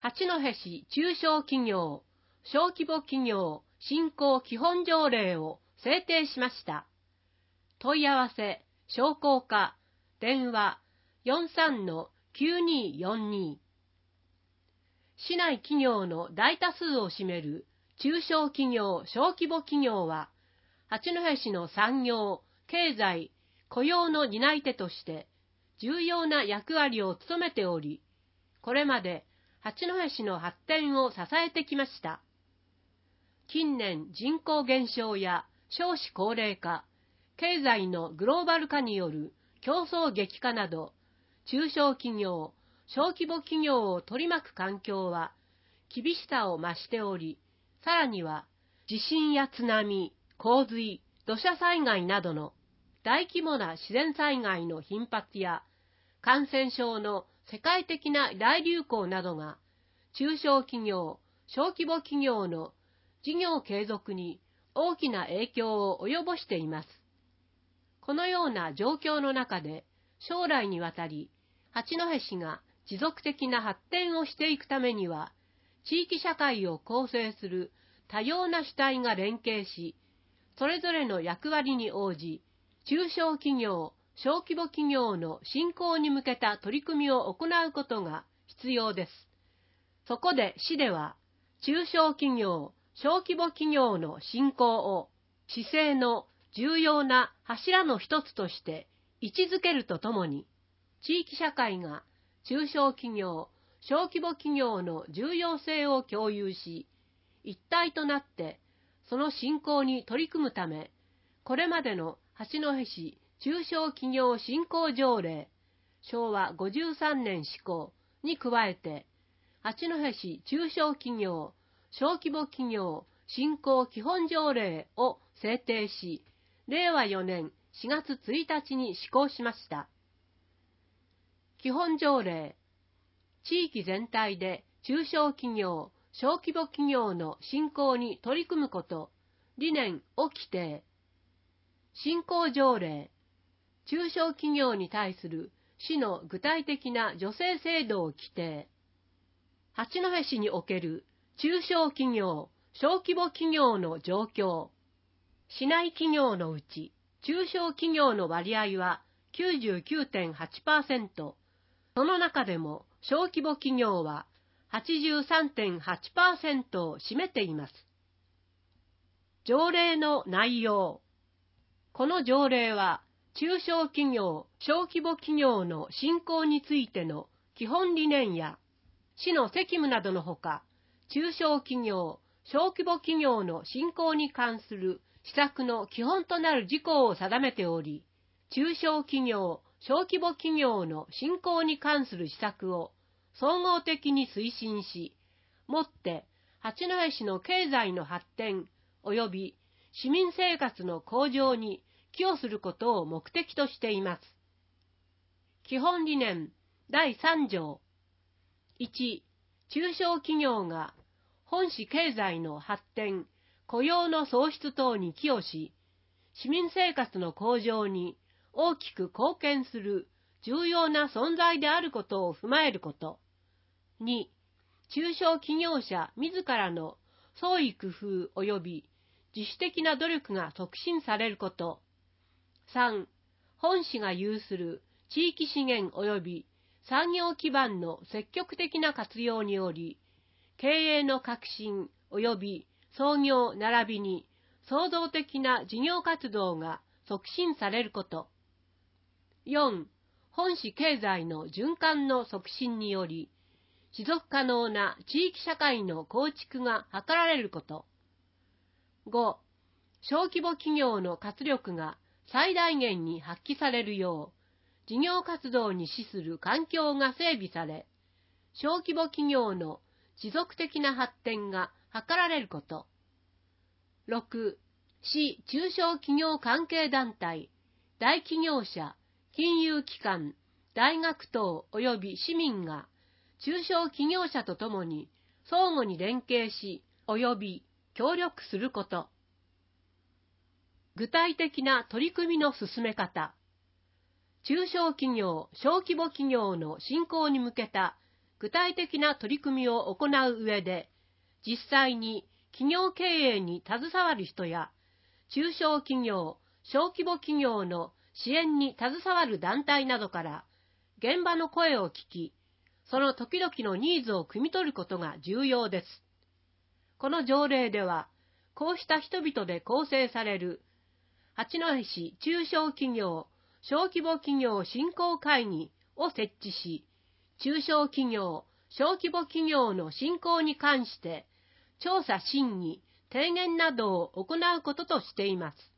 八戸市中小企業、小規模企業振興基本条例を制定しました。問い合わせ、商工課、電話 43-9242。市内企業の大多数を占める中小企業・小規模企業は、八戸市の産業、経済、雇用の担い手として重要な役割を務めており、これまで八戸市の発展を支えてきました。近年人口減少や少子高齢化、経済のグローバル化による競争激化など、中小企業、小規模企業を取り巻く環境は厳しさを増しており、さらには地震や津波、洪水、土砂災害などの大規模な自然災害の頻発や感染症の世界的な大流行などが中小企業、小規模企業の事業継続に大きな影響を及ぼしています。このような状況の中で将来にわたり八戸市が持続的な発展をしていくためには、地域社会を構成する多様な主体が連携し、それぞれの役割に応じ、中小企業、小規模企業の振興に向けた取り組みを行うことが必要です。そこで市では、中小企業、小規模企業の振興を市政の重要な柱の一つとして位置づけるとともに、地域社会が中小企業、小規模企業の重要性を共有し、一体となってその振興に取り組むため、これまでの八戸市中小企業振興条例、昭和53年施行に加えて、八戸市中小企業、小規模企業振興基本条例を制定し、令和4年4月1日に施行しました。基本条例、地域全体で中小企業、小規模企業の振興に取り組むこと、理念を規定。振興条例、中小企業に対する市の具体的な助成制度を規定。八戸市における中小企業、小規模企業の状況。市内企業のうち、中小企業の割合は 99.8%、その中でも小規模企業は 83.8% を占めています。条例の内容。この条例は、中小企業・小規模企業の振興についての基本理念や、市の責務などのほか、中小企業・小規模企業の振興に関する施策の基本となる事項を定めており、中小企業・小規模企業の振興に関する施策を総合的に推進し、もって八戸市の経済の発展及び市民生活の向上に寄与することを目的としています。基本理念第3条。1、中小企業が本市経済の発展、雇用の創出等に寄与し、市民生活の向上に大きく貢献する重要な存在であることを踏まえること。2、中小企業者自らの創意工夫及び自主的な努力が促進されること。3、本市が有する地域資源及び産業基盤の積極的な活用により、経営の革新及び創業並びに創造的な事業活動が促進されること。4、本市経済の循環の促進により、持続可能な地域社会の構築が図られること。5、小規模企業の活力が最大限に発揮されるよう、事業活動に資する環境が整備され、小規模企業の持続的な発展が図られること。6、市中小企業関係団体、大企業者、金融機関、大学等及び市民が中小企業者とともに相互に連携し及び協力すること。具体的な取り組みの進め方。中小企業・小規模企業の振興に向けた具体的な取り組みを行う上で、実際に企業経営に携わる人や、中小企業、小規模企業の支援に携わる団体などから、現場の声を聞き、その時々のニーズを汲み取ることが重要です。この条例では、こうした人々で構成される、八戸市中小企業、小規模企業振興会議を設置し、中小企業、小規模企業の振興に関して、調査審議、提言などを行うこととしています。